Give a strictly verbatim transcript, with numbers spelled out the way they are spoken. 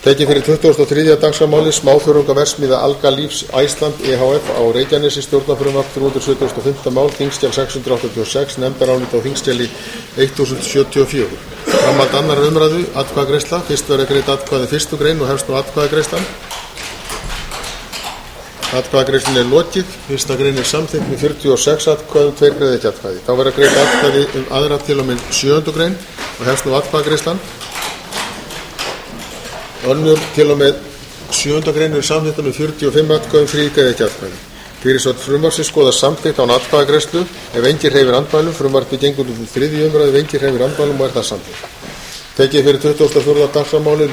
Tekið fyrir tuttugasta og þriðja dagskrármálið smáþörungaverksmiðja Alga Lífs Iceland e h f á Reykjanesi, stjórnarfrumvarp þrjú hundruð sjötugasta og fimmta mál, þingskjal sex hundruð áttatíu og sex, nefndarálit á þingskjali þúsund sjötíu og fjögur. Framhald annarrar umræðu, atkvæðagreiðsla. Fyrst verður greidd atkvæði fyrstu grein og hefst nú atkvæðagreiðslan. Atkvæðagreiðslunni er lokið. Fyrsta grein er samþykkt með fjörutíu og sex atkvæðum, tveir greiða ekki atkvæði. Þá verður greidd atkvæði um aðra til og með sjöundu grein og hefst nú atkvæðagreiðslan. Önnur til og með sjöunda grein er samþykkt með fjörutíu og fimm atkvæðum, þrír greiða ekki atkvæði. Fyrirsögn frumvarpsins skoðast samþykkt án atkvæðagreiðslu ef enginn hreyfir andmælum. Frumvarpið gengur til þriðju umræðu ef enginn hreyfir andmælum og er það samþykkt. Tekið fyrir tuttugasta og fjórða dagskrármálið